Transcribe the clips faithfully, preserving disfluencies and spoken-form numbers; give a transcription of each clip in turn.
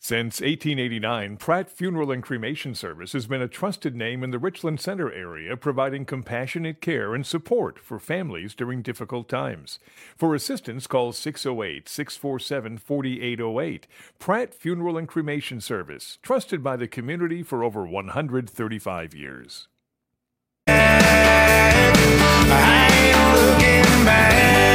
Since eighteen eighty-nine, Pratt Funeral and Cremation Service has been a trusted name in the Richland Center area, providing compassionate care and support for families during difficult times. For assistance, call six oh eight, six four seven, four eight oh eight. Pratt Funeral and Cremation Service, trusted by the community for over one hundred thirty-five years. I ain't looking back.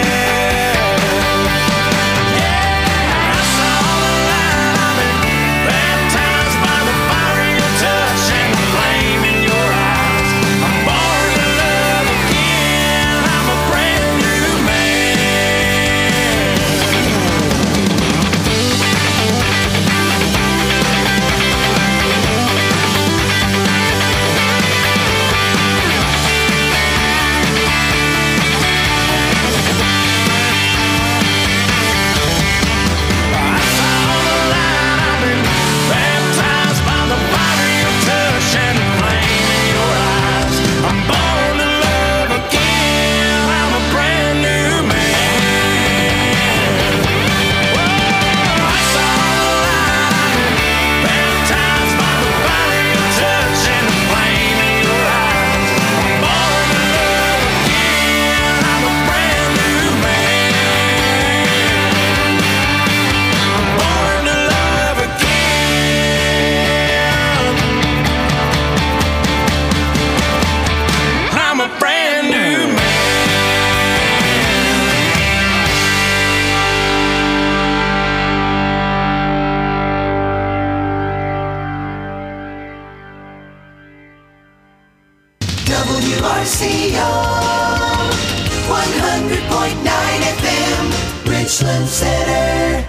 W R C O one hundred point nine F M, Richland Center.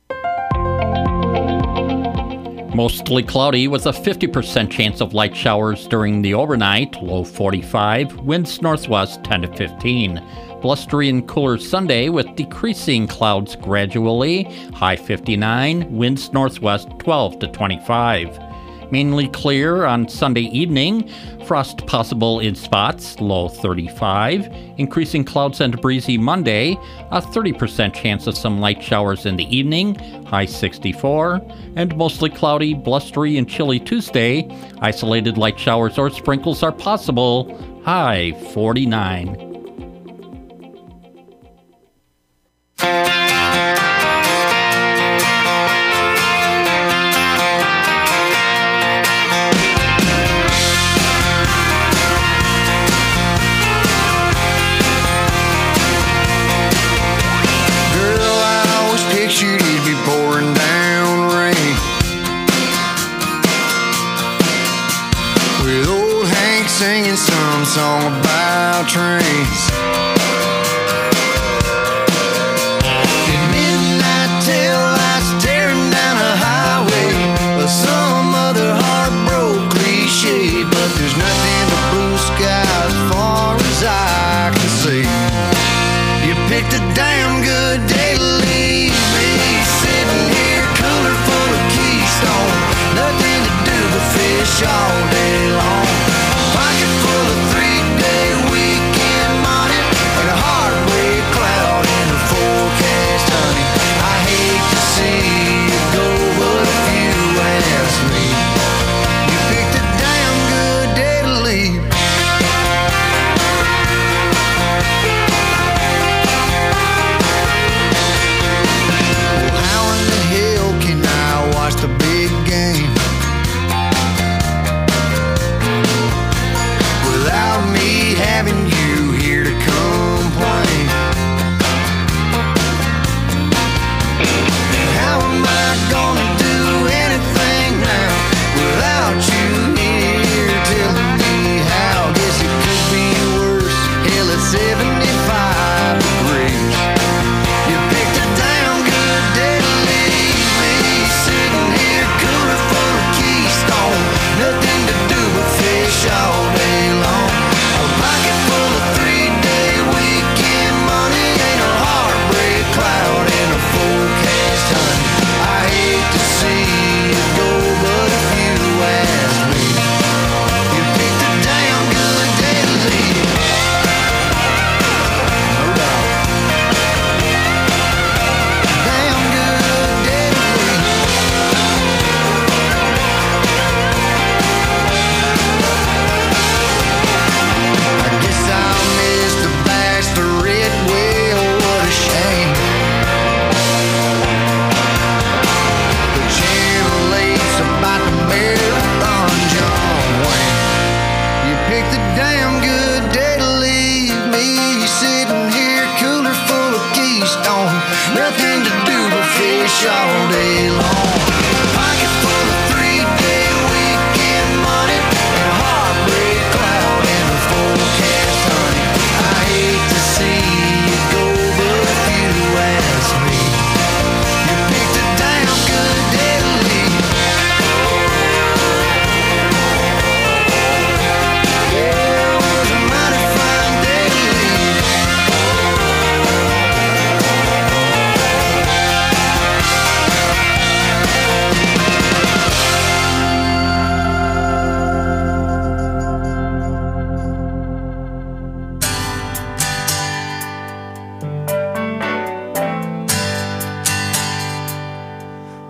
Mostly cloudy with a fifty percent chance of light showers during the overnight, low forty-five, winds northwest ten to fifteen. Blustery and cooler Sunday with decreasing clouds gradually, high fifty-nine, winds northwest twelve to twenty-five. Mainly clear on Sunday evening, frost possible in spots, low thirty-five. Increasing clouds and breezy Monday, a thirty percent chance of some light showers in the evening, high sixty-four. And mostly cloudy, blustery, and chilly Tuesday. Isolated light showers or sprinkles are possible, high forty-nine. Singing some song about a train.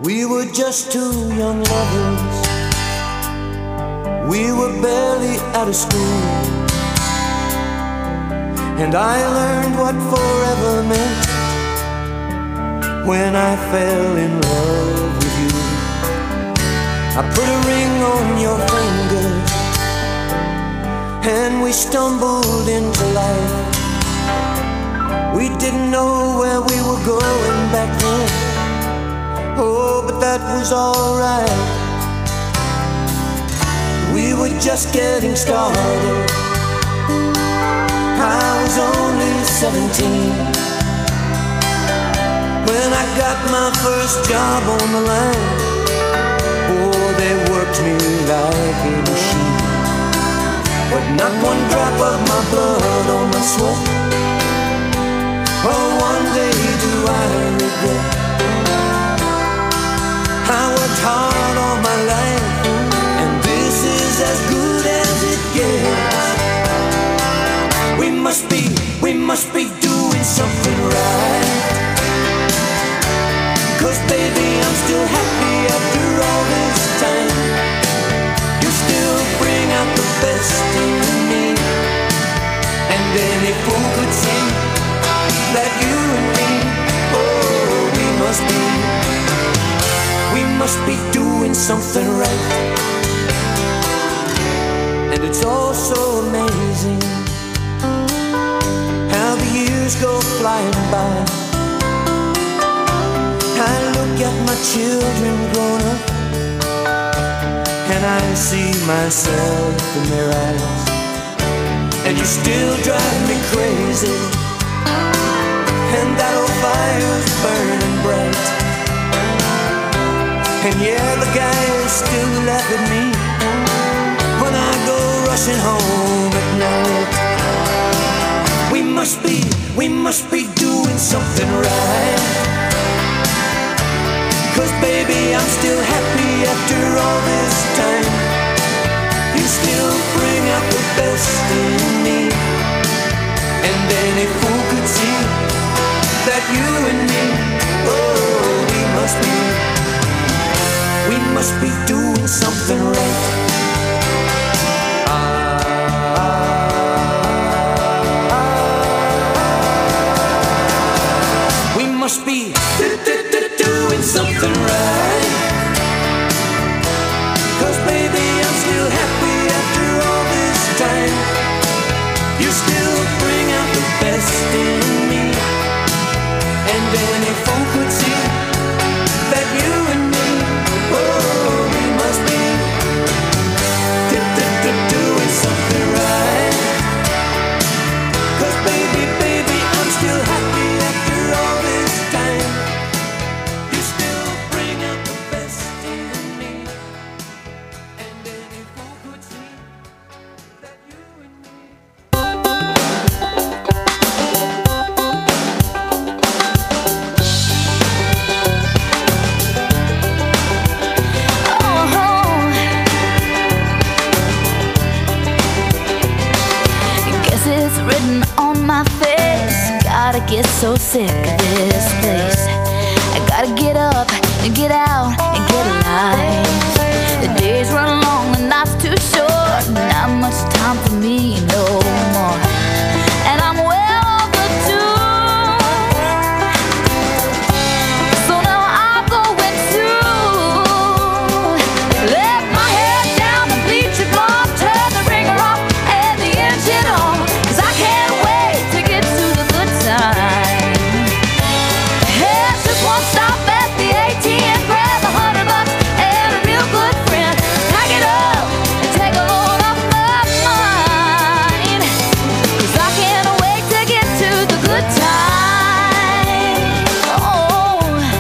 We were just two young lovers. We were barely out of school, and I learned what forever meant when I fell in love with you. I put a ring on your finger, and we stumbled into life. We didn't know where we were going back then. Oh, but that was alright. We were just getting started. I was only seventeen when I got my first job on the line. Oh, they worked me like a machine, but not one drop of my blood or my sweat. Oh, one day do I regret. I worked hard all my life, and this is as good as it gets. We must be, we must be doing something right. 'Cause baby, I'm still happy after all this time. You still bring out the best in me, and any fool could see that you and me, oh, we must be, we must be doing something right. And it's all so amazing how the years go flying by. I look at my children grown up, and I see myself in their eyes. And you still drive me crazy, and that old fire's burning bright. And yeah, the guys still laugh at me when I go rushing home at night. We must be, we must be doing something right. 'Cause baby, I'm still happy after all this time. You still bring out the best in me, and any fool could see that you and me, oh, we must be, we must be doing something right. We must be doing something right. 'Cause baby, I'm still happy after all this time. You still bring out the best in me, and any fool could see that you and me, oh, we must be doing something right. 'Cause baby, baby, I'm still happy after all this time. You still bring out the best in me, and any fool could see that you and me. Guess it's written on my face. Gotta get so sick of this place. I gotta get up and get out and get alive. The days run long, the night's too short. Not much time for me no more, and I'm well overdue. So now I'm going to let my head down the bleacher block, turn the ringer off and the engine on. 'Cause I can't wait to get to the good time. It's just one stop at the A T M, grab a hundred bucks and a real good friend. Pack it up and take a load off my mind. 'Cause I can't wait to get to the good time. Oh,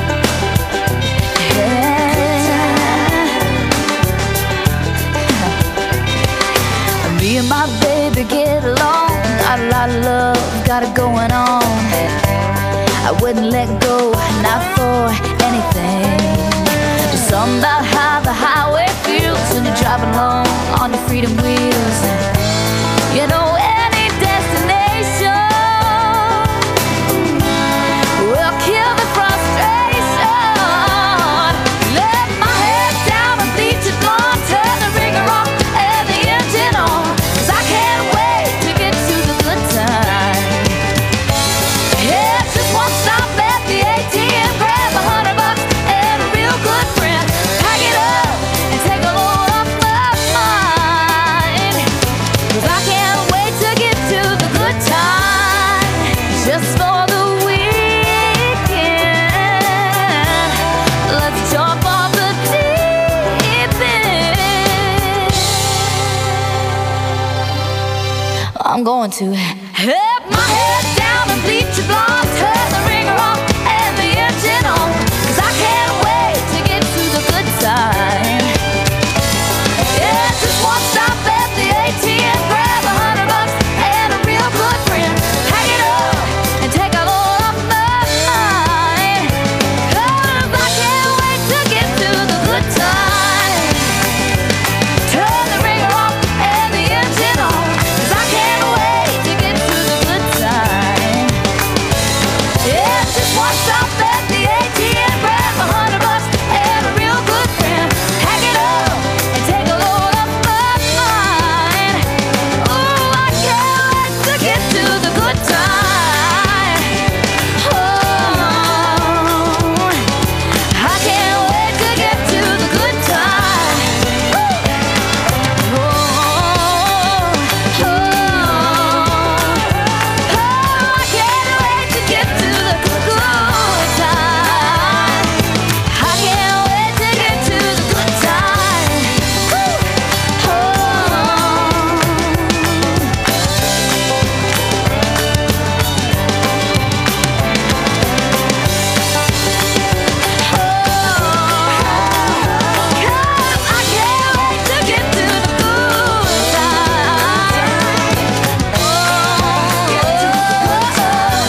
yeah. Me and my baby get along. Got a lot of love, got it going on. I wouldn't let go, not for anything. There's something about how the highway feels when you're driving along on your freedom wheels. You know, any destination will kill the frustration. I'm going to have my head down and bleach it blonde, turn the ringer off and the engine on, 'cause I can't wait to get to the good side. Yeah, just one stop at the A T M, grab a hundred bucks and a real good friend. Hang it up and take a load off my mind, 'cause I can't wait to get to the good side. Turn the ringer off and the engine on, 'cause I can't wait to get to the good side. Yeah, just one stop at the A T M, grab a hundred bucks and a real good friend. Hang it up and take a load off my mind. Oh, I can't wait to get to the good side. Oh, I can't wait to get to the good side. Oh, oh, oh, I can't wait to get to the good side. I can't wait to get to the good side. Oh, I can't wait to get to the good side. Get to the good side.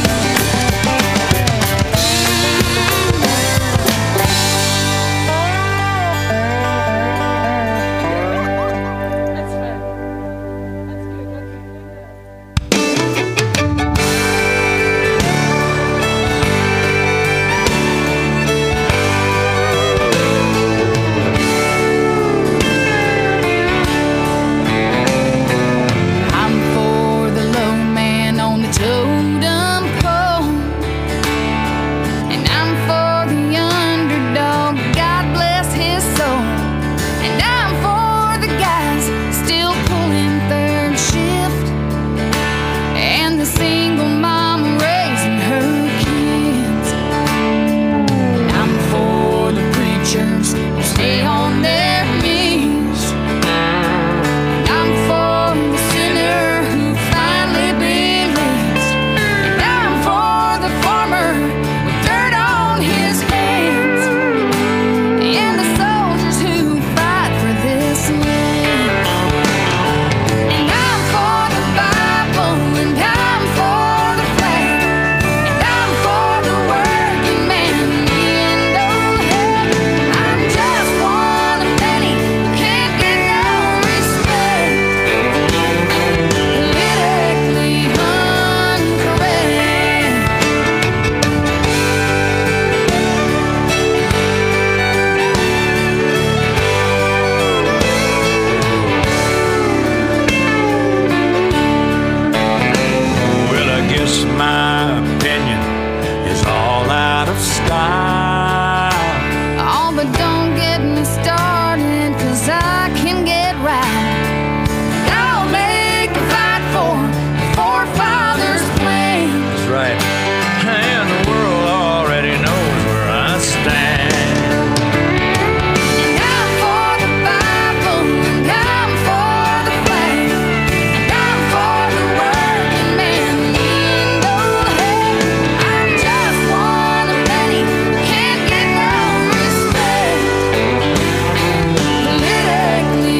I'm for the low man on the totem pole, and I'm for the underdog, God bless his soul, and I'm for the guys still pulling third shift, and the single mom raising her kids. I'm for the preachers who stay on their knees. I'm for the sinner who finally believes. And I'm for the farmer with dirt on his hands. And the soldiers who fight for this land. And I'm for the Bible, and I'm for the flag. And I'm for the working man in old head. I'm just one of many who can't get no respect. Politically incorrect. Well, I guess my opinion is all out of style. Oh, but don't get me started, 'cause I can get right. I'll make a fight for the forefathers' plan. That's right. And the world already knows where I stand. And I'm for the Bible, and I'm for the flag. And I'm for the working man in old head. I'm just one of many who can't get no respect. Politically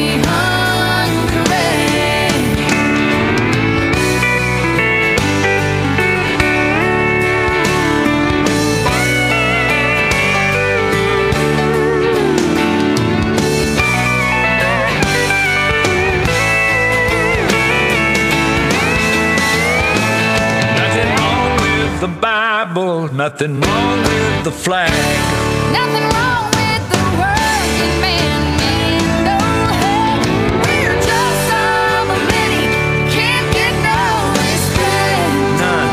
Nothing wrong with the Bible, nothing wrong with the flag. Nothing wrong with the working man in old head. We're just some of many who can't get no respect. None.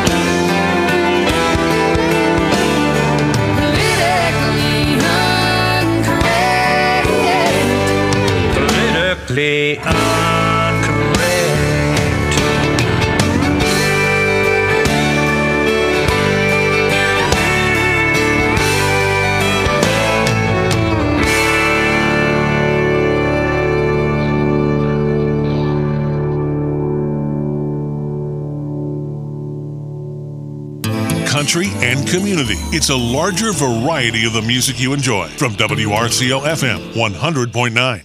Politically incorrect. Politically incorrect. and community. It's a larger variety of the music you enjoy. From W R C O F M one hundred point nine.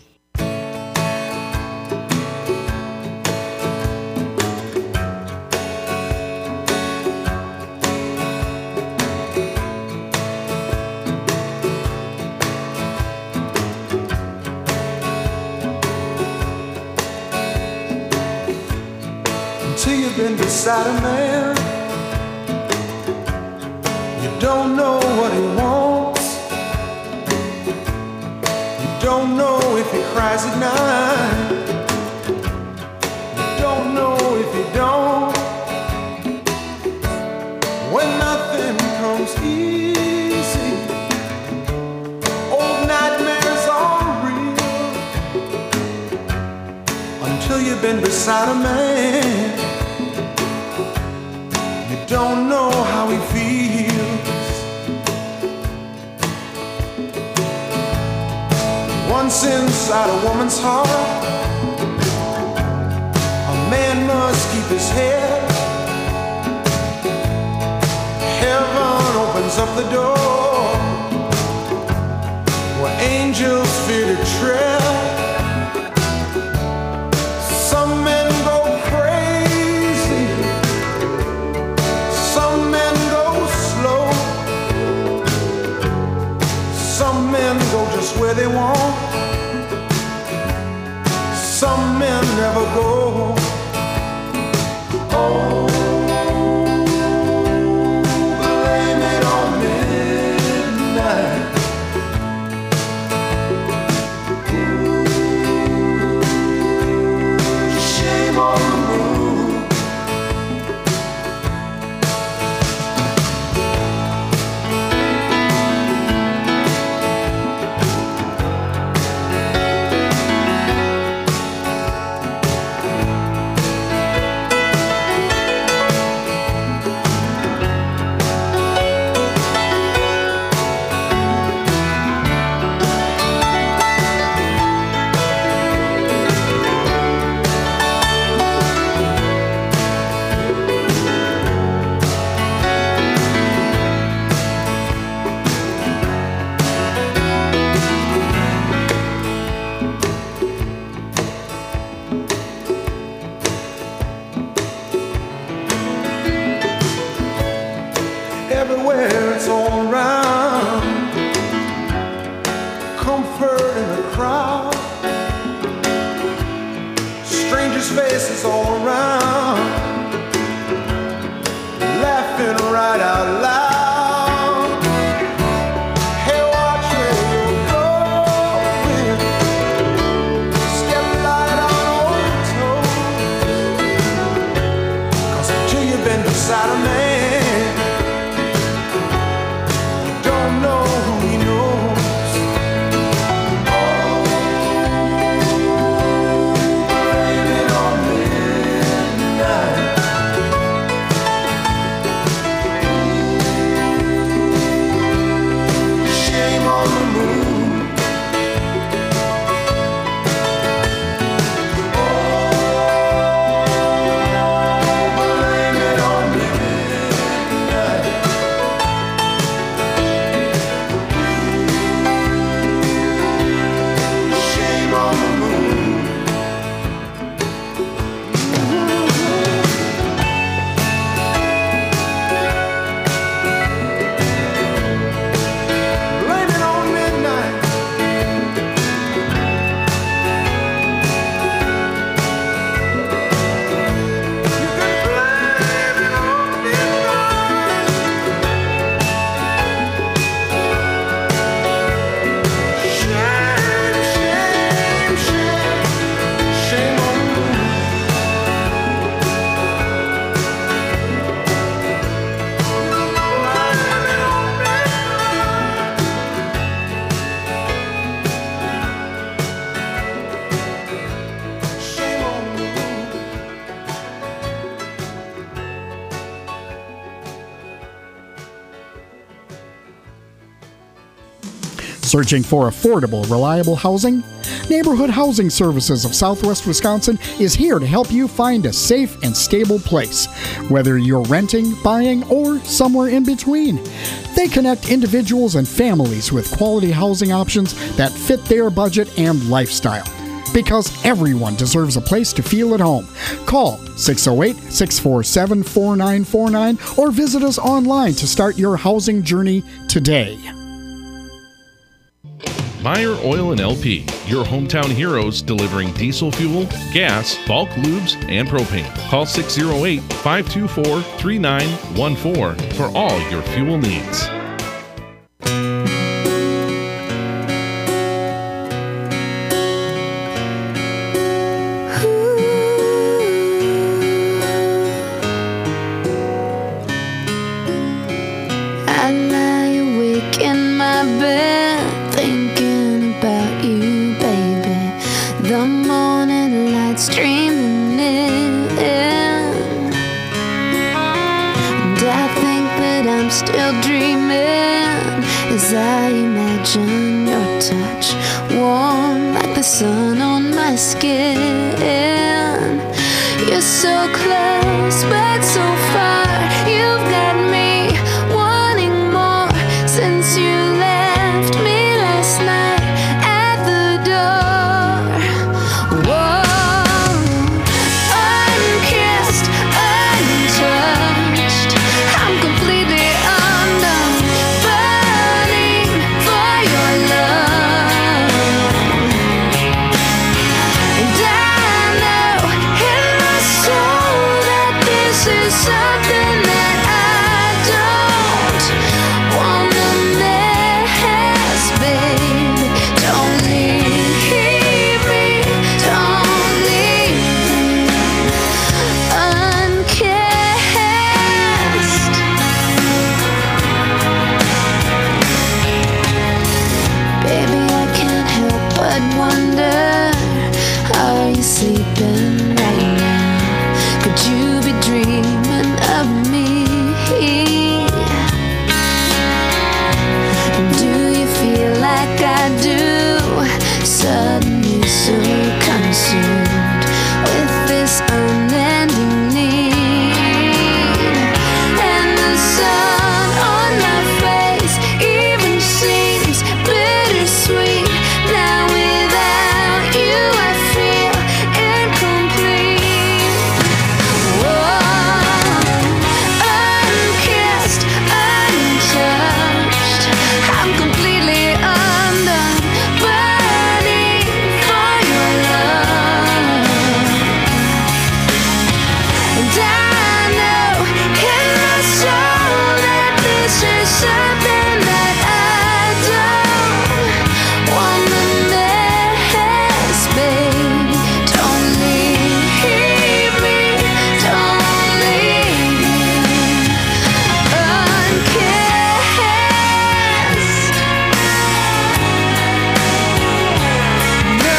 Until you've been beside a man, you don't know what he wants. You don't know if he cries at night. You don't know if he don't. When nothing comes easy, old nightmares are real. Until you've been beside a man, don't know how he feels. Once inside a woman's heart, a man must keep his head. Heaven opens up the door where angels fear to tread. Some men go crazy, some men go slow, some men go just where they want, some men never go. Oh, blame it on midnight. Ooh, shame on the moon. Everywhere it's all around, comfort in the crowd, strangers' faces all around, laughing right out loud. Hey, watch where you're going, step light on old toes, 'cause until you've been beside a man, know who he knows. Oh, blame it on midnight. Ooh, Searching for affordable, reliable housing? Neighborhood Housing Services of Southwest Wisconsin is here to help you find a safe and stable place, whether you're renting, buying, or somewhere in between. They connect individuals and families with quality housing options that fit their budget and lifestyle. Because everyone deserves a place to feel at home. Call six oh eight, six four seven, four nine four nine or visit us online to start your housing journey today. Meyer Oil and L P, your hometown heroes delivering diesel fuel, gas, bulk lubes, and propane. Call six oh eight, five two four, three nine one four for all your fuel needs. I lie awake in my bed thinking about you, baby. The morning light streaming in, and I think that I'm still dreaming as I imagine your touch, warm like the sun on my skin. You're so close but so far. You've got me wanting more since you left me last night at the door. Whoa, unkissed, untouched, I'm completely undone, burning for your love. And I know in my soul that this is something that I don't wanna miss, baby. Don't leave me, don't leave me unkissed. Baby, I can't help but wonder, are you sleeping right now? Could you be dreaming of me? Do you feel like I do? Suddenly so consumed with this unending need, and the sun on my face even seems bittersweet. Now without you I feel incomplete. Whoa, unkissed, untouched, I'm completely undone, burning for your love. And I know in my soul that this is something that I don't wanna miss, baby. Don't leave me, don't leave me unkissed. No.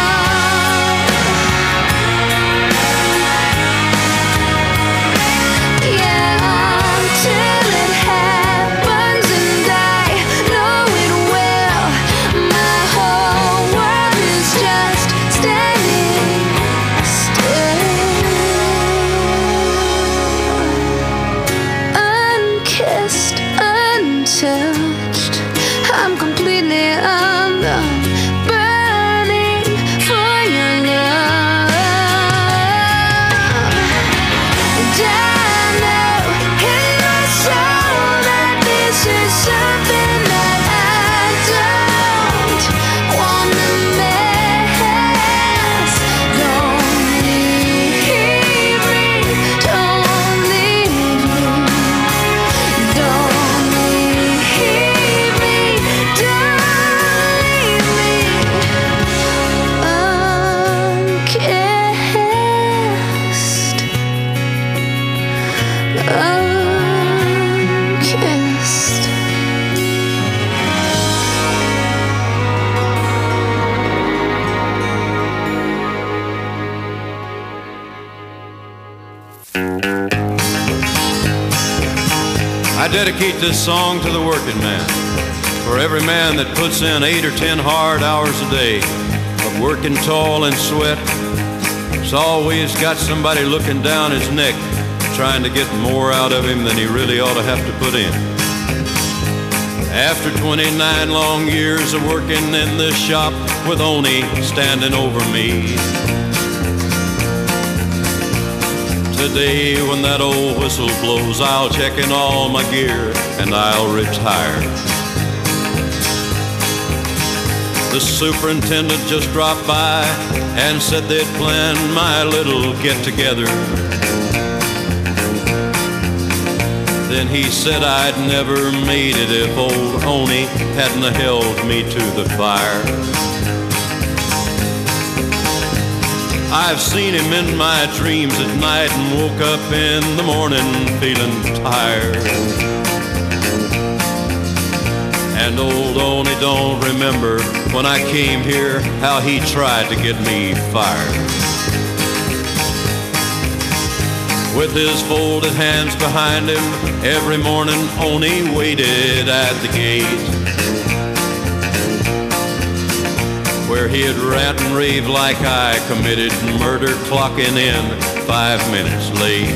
Yeah, until it happens and I know it will, my whole world is just standing still. Unkissed, untouched, I'm completely undone, burning for your love. And I know in my soul that this is something that I don't wanna miss. Don't leave me, don't leave me, don't leave me, don't leave me unkissed, unkissed. I dedicate this song to the working man. For every man that puts in eight or ten hard hours a day of working toil and sweat, it's always got somebody looking down his neck, trying to get more out of him than he really ought to have to put in. After twenty-nine long years of working in this shop with Oni standing over me, today when that old whistle blows, I'll check in all my gear and I'll retire. The superintendent just dropped by and said they'd planned my little get-together. Then he said I'd never made it if old Oni hadn't held me to the fire. I've seen him in my dreams at night and woke up in the morning feeling tired. And old Oni don't remember when I came here how he tried to get me fired. With his folded hands behind him, every morning Oni waited at the gate, where he'd rant and rave like I committed murder, clocking in five minutes late.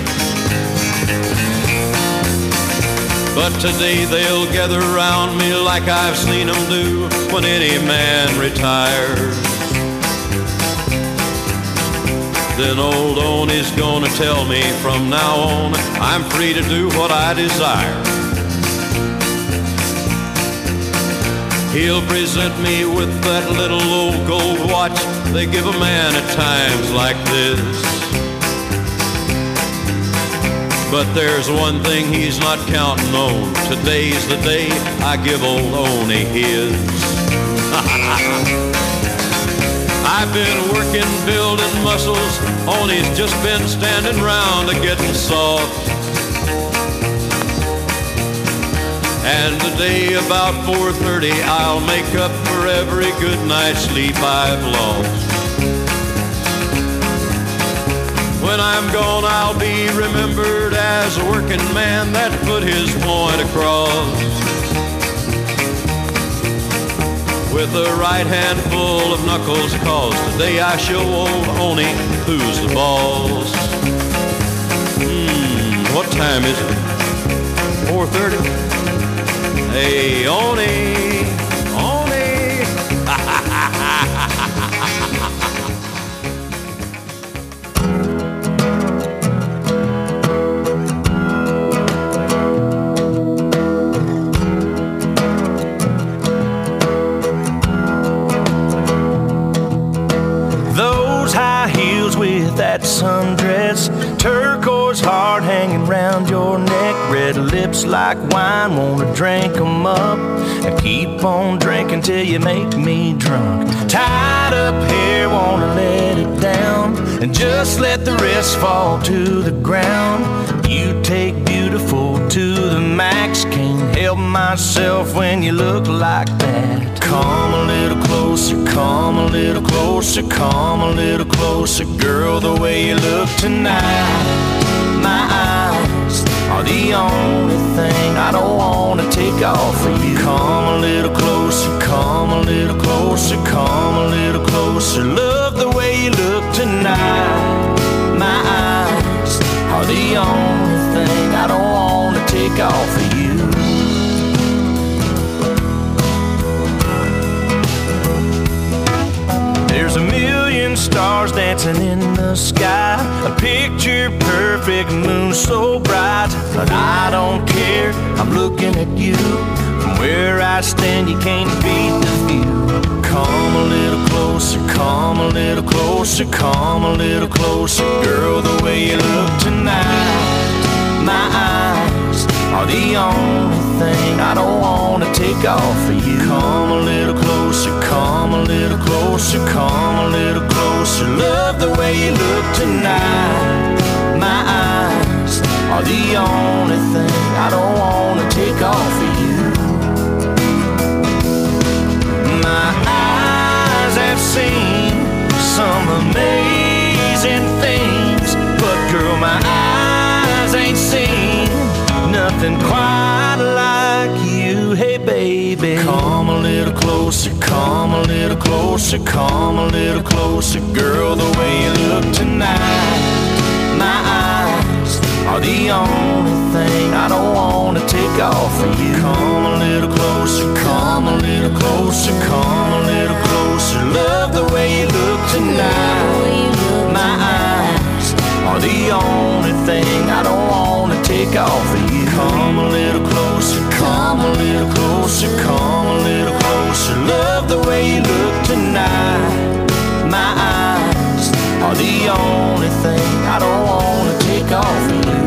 But today they'll gather around me like I've seen them do when any man retires. Then old Oni's gonna tell me from now on I'm free to do what I desire. He'll present me with that little old gold watch they give a man at times like this. But there's one thing he's not counting on. Today's the day I give old Oni his. I've been working, building muscles. Oni's just been standing round a getting soft. And today about four thirty I'll make up for every good night's sleep I've lost. When I'm gone I'll be remembered as a working man that put his point across, with a right hand full of knuckles, cause today I show old Oni who's the boss. Hmm, what time is it? four thirty? Hey, Oni, Oni. Those high heels with that sundress, turquoise heart hanging round your neck, red lips like wine, wanna drink 'em up and keep on drinking till you make me drunk. Tied up hair, wanna let it down and just let the rest fall to the ground. You take beautiful to the max, can't help myself when you look like that. Come a little closer, come a little closer, come a little closer, girl, the way you look tonight. My eyes are the only thing I don't wanna take off of you. Come a little closer, come a little closer, come a little closer, love the way you look tonight. My eyes are the only thing I don't wanna take off of you. There's a million stars dancing in the sky, a picture perfect moon so bright, but I don't care, I'm looking at you. From where I stand you can't beat the view. Come a little closer, come a little closer, come a little closer, girl, the way you look tonight. My eyes are the only thing I don't wanna take off of you. Come a little closer, come a little closer, come a little closer, love the way you look tonight. My eyes are the only thing I don't wanna take off of you. My eyes have seen some amazing things, but girl, my eyes ain't seen nothing quite like you. Hey baby, baby. Come a little closer, come a little closer, come a little closer, girl, the way you look tonight. My eyes are the only thing I don't wanna take off of you. Come a little closer, come a little closer, come a little closer, love the way you look tonight. My eyes are the only thing I don't wanna take off of you. Come a little closer, come a little closer, come a little closer, love the way you look tonight. My eyes are the only thing I don't wanna take off of you.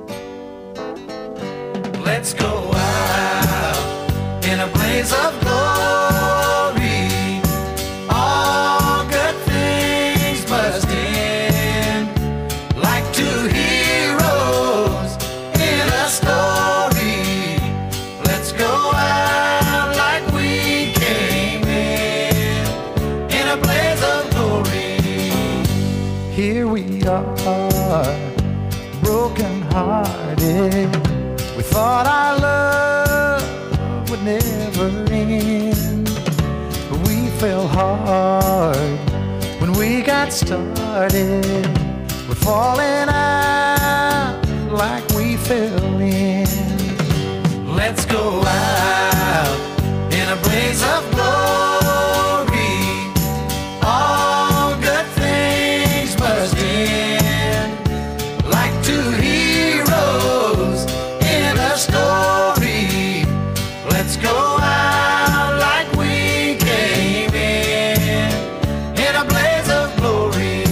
Let's go out in a blaze of glory. here we are, broken hearted. We thought our love would never end, but we fell hard when we got started. We're falling out like we fell in. Let's go out in a blaze of glory. All good things must end, like two heroes in a story. Let's go out like we came in, in a blaze of glory.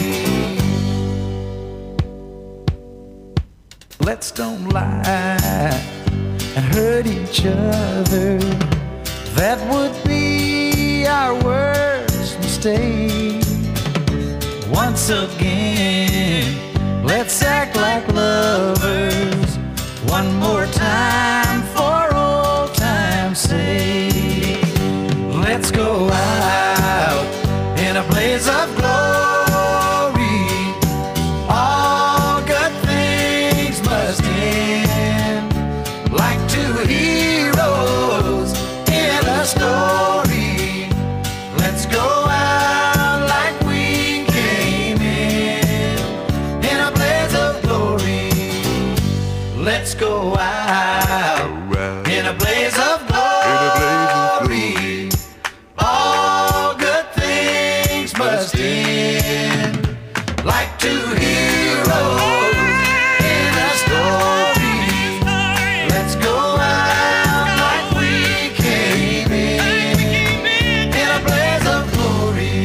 Let's don't lie and hurt each other. That would be our worst mistake. Once again, let's act like lovers. One more time for old time's sake. Let's go out in a blaze of glory. All good things must end, like two heroes in a story. Let's go out like we came in, in a blaze of glory. Let's go out in a blaze of glory. All good things must end, like two heroes in a story. Let's go out like we came in, in a blaze of glory.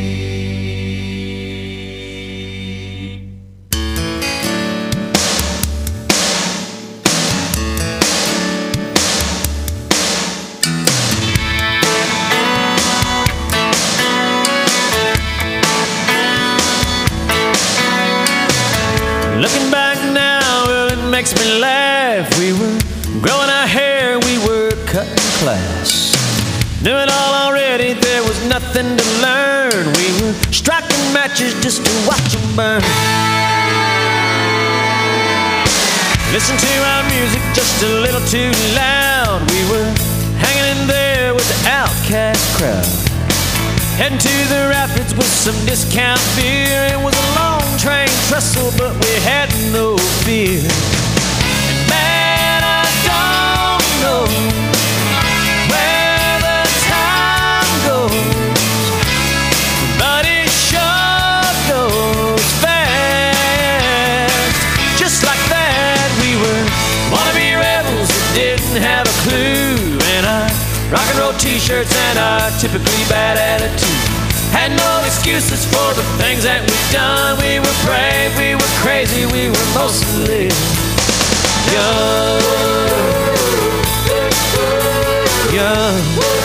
Looking back now, well, it makes me laugh. We were growing our hair, we were cutting class. Knew it all already, there was nothing to learn. We were striking matches just to watch them burn. Listen to our music just a little too loud. We were hanging in there with the outcast crowd, heading to the rapids with some discount beer. It was a long train trestle, but we had no fear. And man, I don't know where the time goes, but it sure goes fast. Just like that, we were wannabe rebels that didn't have a clue. And our rock and roll t-shirts and our typically bad attitude had no excuses for the things that we've done. We were brave, we were crazy, we were mostly young. Young.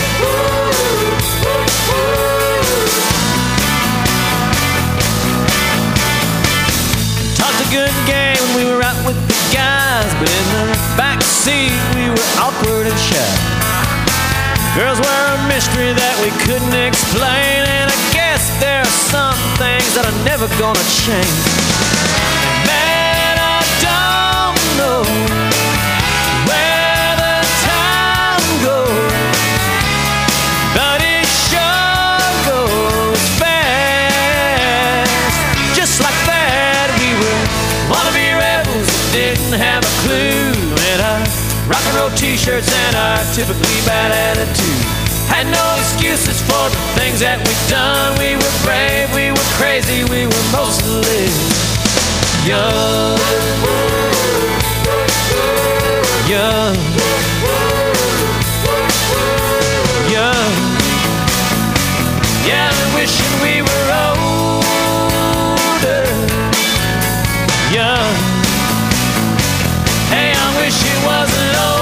Talked a good game when we were out with the guys, but in the back seat we were awkward and shy. Girls were a mystery that we couldn't explain, and I guess there are some things that are never gonna change. Man, I don't know where the time goes, but it sure goes fast. Just like that, we were wannabe rebels that didn't have a clue. And our rock and roll t-shirts and our typically bad attitude had no excuses for the things that we've done. We were brave, we were crazy, we were mostly young. Young. Young. Yeah, wishing we were older. Young. Hey, I wish it wasn't over.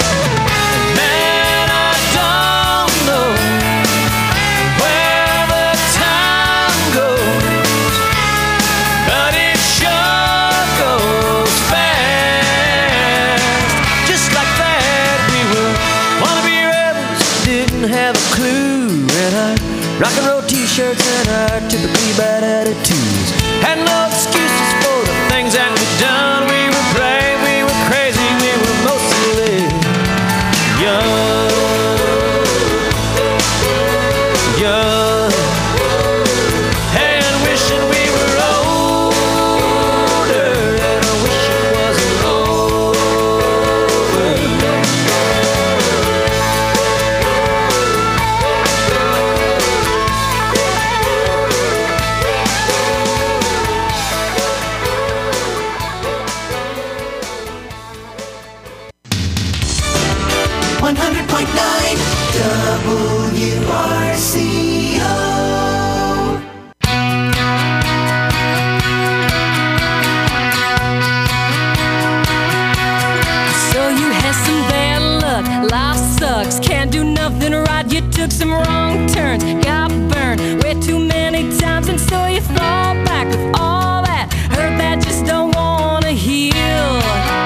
Man, I don't know where the didn't have a clue. And our rock and roll t-shirts and our typically bad attitudes had no excuses for the things that we'd done. We were brave, we were crazy, we were mostly young. Young. And wishing we were older. And I wish it wasn't over. one hundred point nine W R C O. So you had some bad luck, life sucks, can't do nothing right. You took some wrong turns, got burned way too many times, and so you fall back with all that hurt that just don't wanna heal.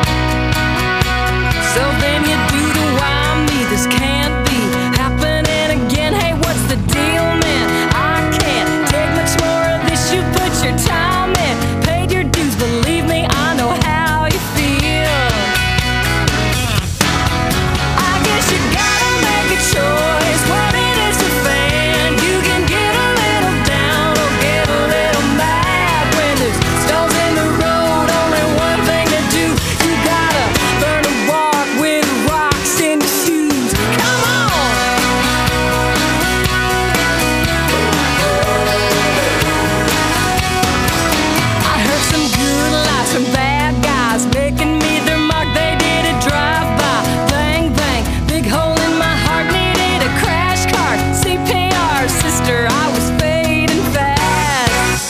So then you do the why me, this can't be happening again. Hey, what's the deal, man? I can't take much more of this. You put your time in, paid your dues, believe me, I know how you feel. I guess you gotta make a choice when it is a fan. You can get a little down or get a little mad when there's stones in the road. Only one thing to do, you gotta learn to walk with rocks in your shoes. Come on! I heard some good lies from bad guys making me their mark. They did a drive-by, bang bang, big hole in my heart, needed a crash cart, C P R, sister, I was fading fast.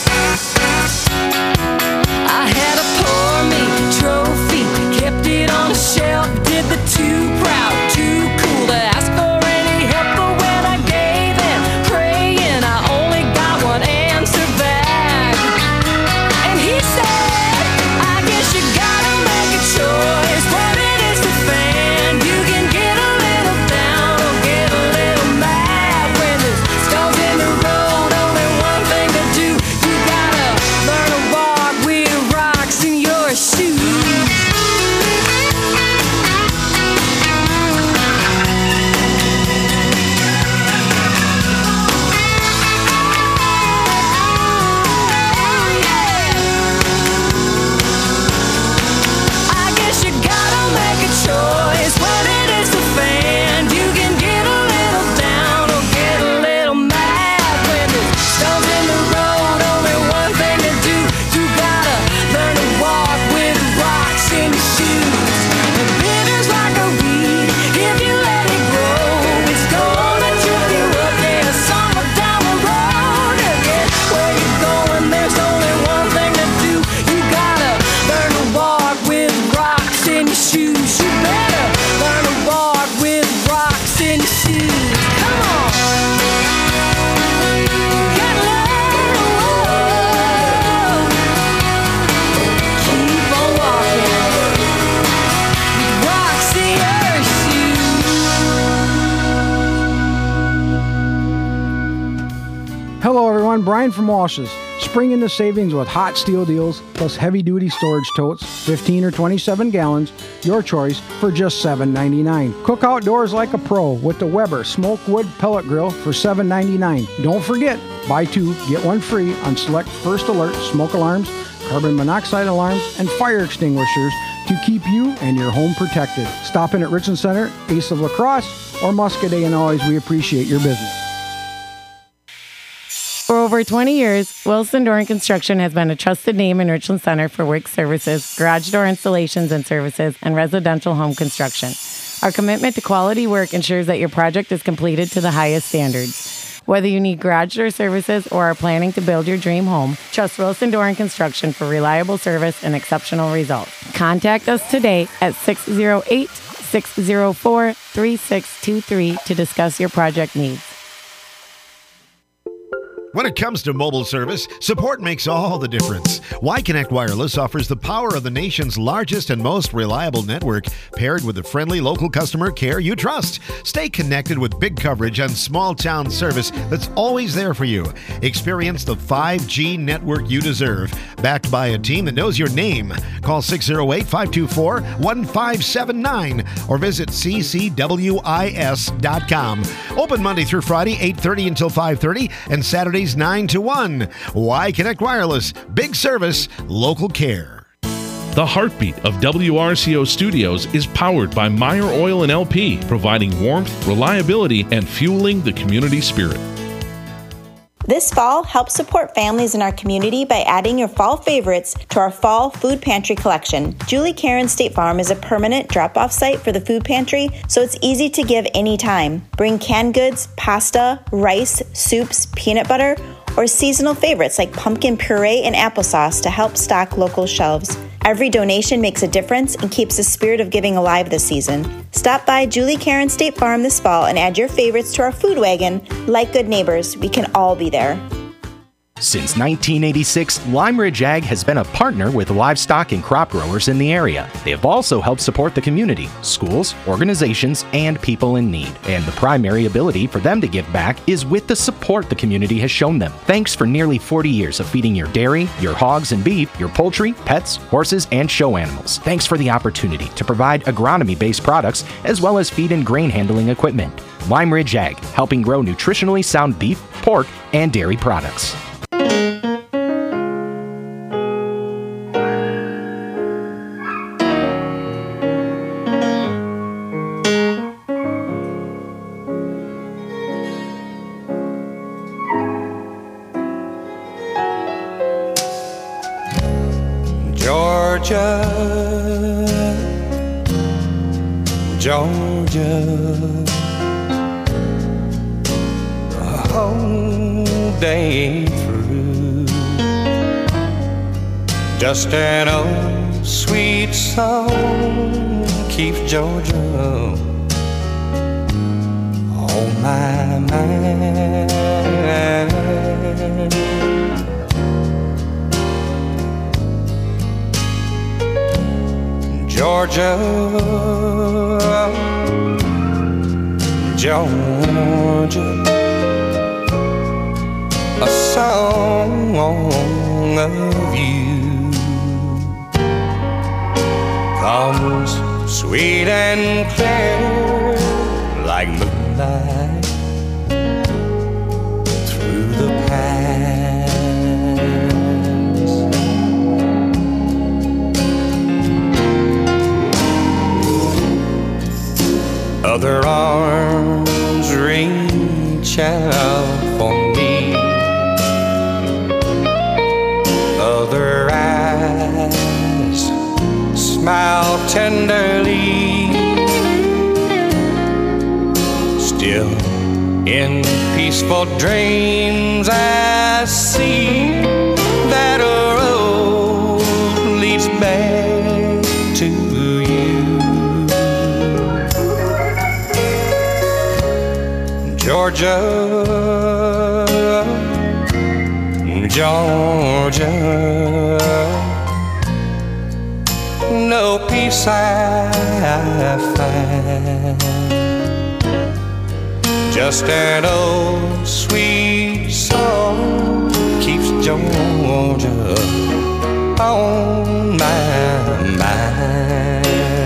I had a poor me trophy, kept it on a shelf, did the too proud, too cool to ask for any help, but when I gave in, praying, I only got one answer back. And he said, I guess you gotta make a choice when it is the fan. You can get a little down or get a little mad when there's stones in the road. Only one thing to do, you gotta learn to walk with rocks in your shoes. I guess you gotta make a choice when it is the fan. You can get a little down or get a little mad when there's stones in the road. Only one thing to do, you gotta learn to walk with rocks in your shoes. And bitter's like a weed, if you let it grow, it's gonna trip you up, yeah, somewhere down the road. To get where you're going, there's only one thing to do, you gotta learn to walk with rocks in your shoes. You better learn to walk with rocks in your shoes. Come on. You gotta learn to walk. Keep on walking with rocks in your shoes. Hello everyone, Brian from Walsh's. Spring into savings with hot steel deals plus heavy-duty storage totes, fifteen or twenty-seven gallons, your choice, for just seven ninety-nine. Cook outdoors like a pro with the Weber Smoke Wood Pellet Grill for seven ninety-nine. Don't forget, buy two, get one free on select First Alert smoke alarms, carbon monoxide alarms, and fire extinguishers to keep you and your home protected. Stop in at Richland Center, Ace of La Crosse, or Muscadet, and always we appreciate your business. For over twenty years, Wilson Door and Construction has been a trusted name in Richland Center for work services, garage door installations and services, and residential home construction. Our commitment to quality work ensures that your project is completed to the highest standards. Whether you need garage door services or are planning to build your dream home, trust Wilson Door and Construction for reliable service and exceptional results. Contact us today at six oh eight, six oh four, three six two three to discuss your project needs. When it comes to mobile service, support makes all the difference. Y-Connect Wireless offers the power of the nation's largest and most reliable network, paired with the friendly local customer care you trust. Stay connected with big coverage and small town service that's always there for you. Experience the five G network you deserve, backed by a team that knows your name. Call six oh eight, five two four, one five seven nine or visit c c w i s dot com. Open Monday through Friday, eight thirty until five thirty, and Saturdays nine to one. Y-Connect Wireless. Big service, local care. The heartbeat of W R C O Studios is powered by Meyer Oil and L P, providing warmth, reliability, and fueling the community spirit. This fall, help support families in our community by adding your fall favorites to our fall food pantry collection. Julie Karen State Farm is a permanent drop-off site for the food pantry, so it's easy to give anytime. Bring canned goods, pasta, rice, soups, peanut butter, or seasonal favorites like pumpkin puree and applesauce to help stock local shelves. Every donation makes a difference and keeps the spirit of giving alive this season. Stop by Julie Karen State Farm this fall and add your favorites to our food wagon. Like good neighbors, we can all be there. Since nineteen eighty-six, Lime Ridge Ag has been a partner with livestock and crop growers in the area. They have also helped support the community, schools, organizations, and people in need. And the primary ability for them to give back is with the support the community has shown them. Thanks for nearly forty years of feeding your dairy, your hogs and beef, your poultry, pets, horses, and show animals. Thanks for the opportunity to provide agronomy-based products as well as feed and grain handling equipment. Lime Ridge Ag, helping grow nutritionally sound beef, pork, and dairy products. Georgia, Georgia, the whole day through, just an old sweet song keeps Georgia on my mind. Georgia, Georgia, a song of you comes sweet and clear like moonlight through the pines. Other arms reach out for me, other eyes smile tenderly. Still in peaceful dreams I see that a road leads back to you. Georgia, Georgia, no peace I find, just an old sweet song keeps Georgia on my mind.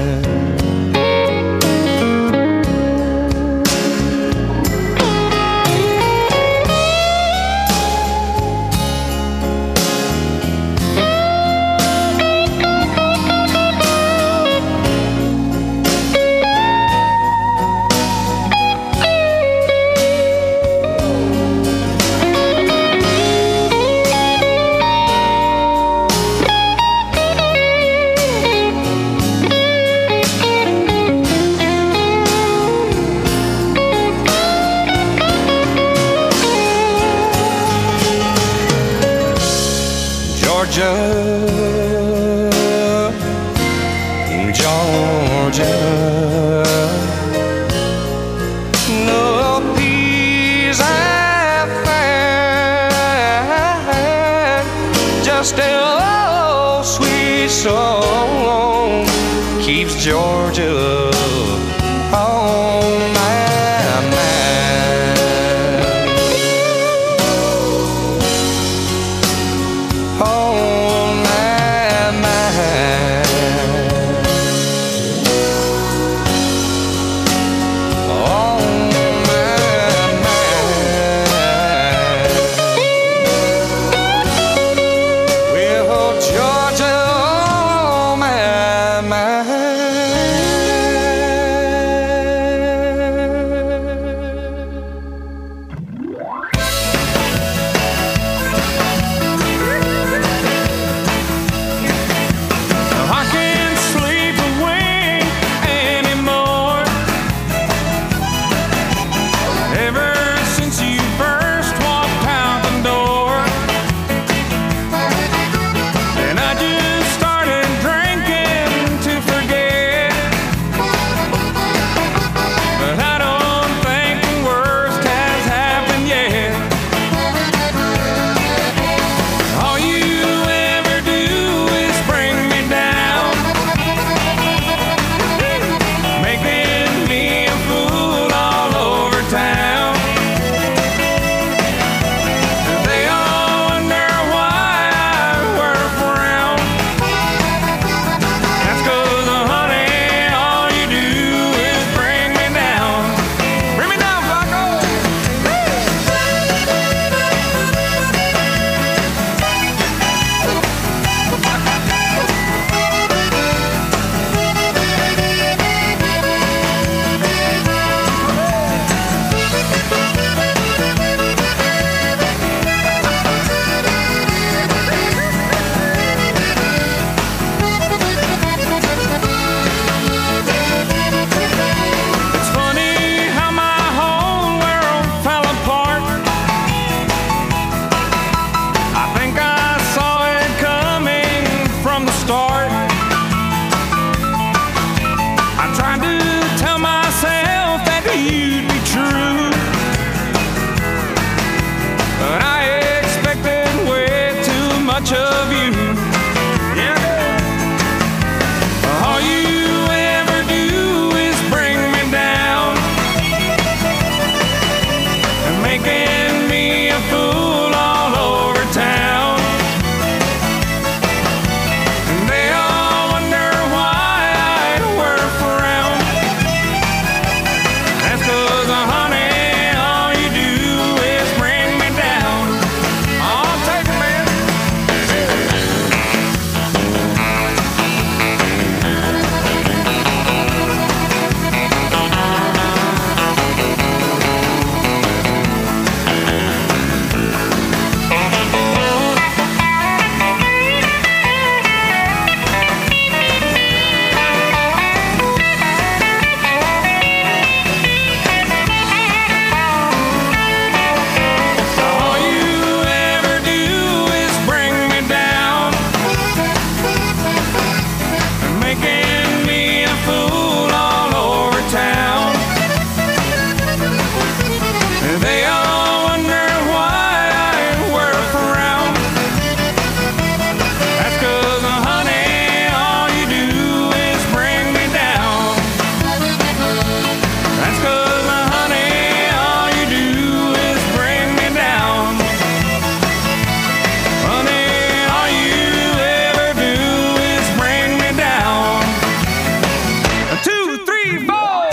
Georgia, no peace I just an old sweet song keeps Georgia on my mind. On my mind. On my mind. Well, Georgia on my mind. I can't sleep away anymore. Ever since you first walked out the door, and I just started drinking to forget. But I don't think the worst has happened yet. All you ever do is bring me down, making me a fool all over town. They all wonder why I wear a frown. That's 'cause, uh, honey, all you do is bring me down. Bring me down, Flacco. It's funny how my whole world fell apart. I think I saw it coming from the start. I tried to tell myself that you'd be true, but I expected way too much of you. All you ever do is bring me down, making me a fool all over town. And they all wonder why I wear a frown. That's 'cause, uh, honey, all you do is bring me down. I'll take it, man. All you ever do is bring me down, making me a fool all over town. They all wonder why I wear a frown. That's 'cause, uh, honey, all you do is bring me down. That's 'cause, uh, honey, all you do is bring me down. Honey, all you ever do is bring me down. Two, three, four.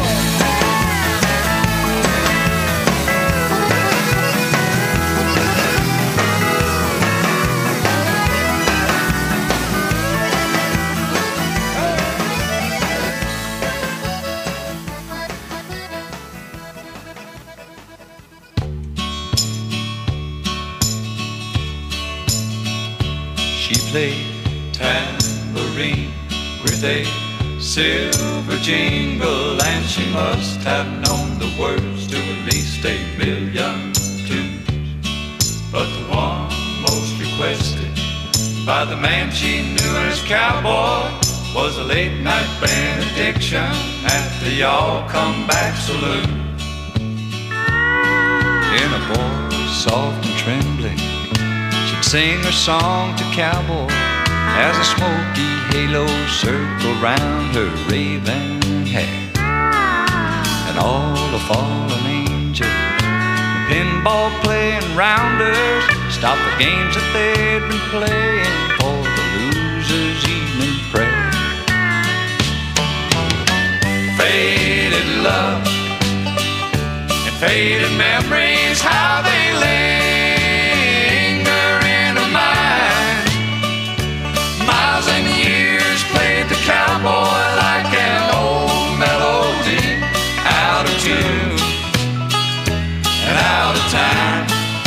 She played tambourine with a silver jingle, and she must have known the words to at least a million tunes. But the one most requested by the man she knew as cowboy was a late night benediction at the Y'all Come Back Saloon. In a voice soft and trembling, she'd sing a song to cowboy as a smoky halo circled round her raven hair. And all the fallen angels, the pinball playing rounders, stopped the games that they'd been playing for the loser's evening prayer. Faded love and faded memories, how they linger in a mind. Miles and years played the cowboy like an old melody, out of tune and out of time.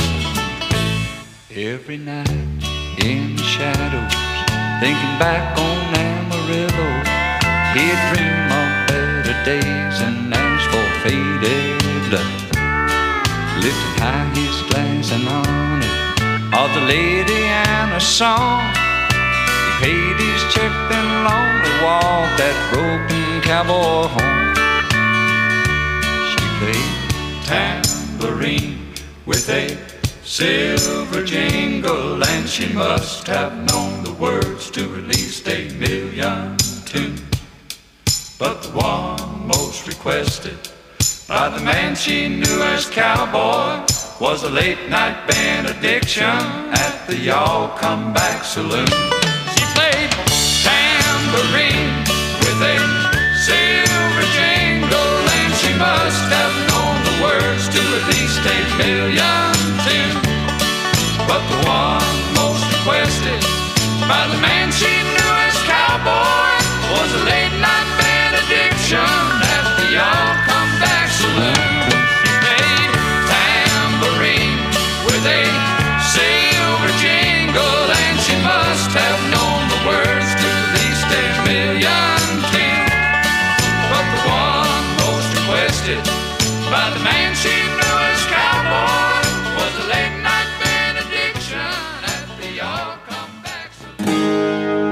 Every night in the shadows, thinking back on Amarillo, he'd dream of better days and ask for faded love. Lifting high his glass in honor of the lady and a song. He paid his check then lonely walked that broken cowboy home. She played tambourine with a silver jingle, and she must have known the words to at least a million tunes. But the one most requested by the man she knew as cowboy was a late night benediction at the Y'all Come Back Saloon. She played tambourine with a silver jingle, and she must have known the words to at least a million tunes. But the one most requested by the man she knew as cowboy was a late night benediction at the Y'all Come Back Saloon. She played tambourine with a silver jingle, and she must have known the words to at least a million tunes. But the one most requested by the man she knew as cowboy was a late night benediction at the Y'all Come Back Saloon.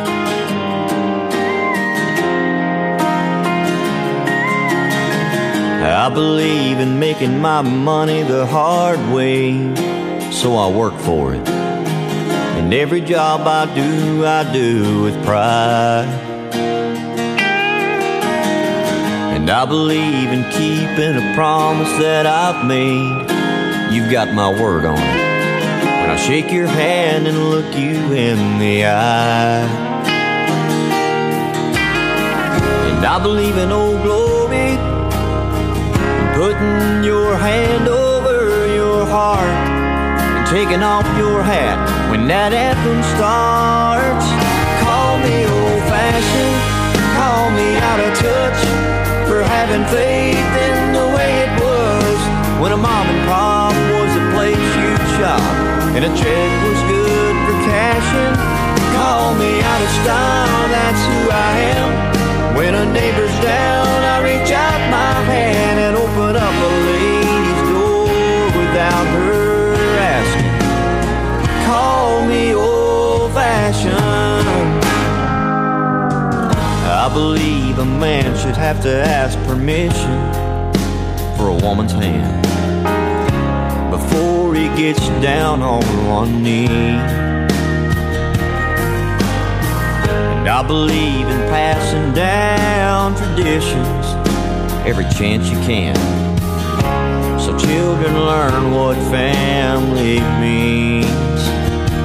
I believe in making my money the hard way, so I work for it. And every job I do, I do with pride. And I believe in keeping a promise that I've made. You've got my word on it when I shake your hand and look you in the eye. And I believe in old glory, putting your hand over your heart and taking off your hat when that anthem starts. Call me old-fashioned, call me out of touch for having faith in the way it was when a mom and pop was the place you'd shop and a check was good for cashing. Call me out of style, that's who I am. When a neighbor's down, I reach out my hand and open up a lady's door without her asking. Call me old-fashioned. I believe a man should have to ask permission for a woman's hand before he gets down on one knee. And I believe in passing down traditions every chance you can, so children learn what family means.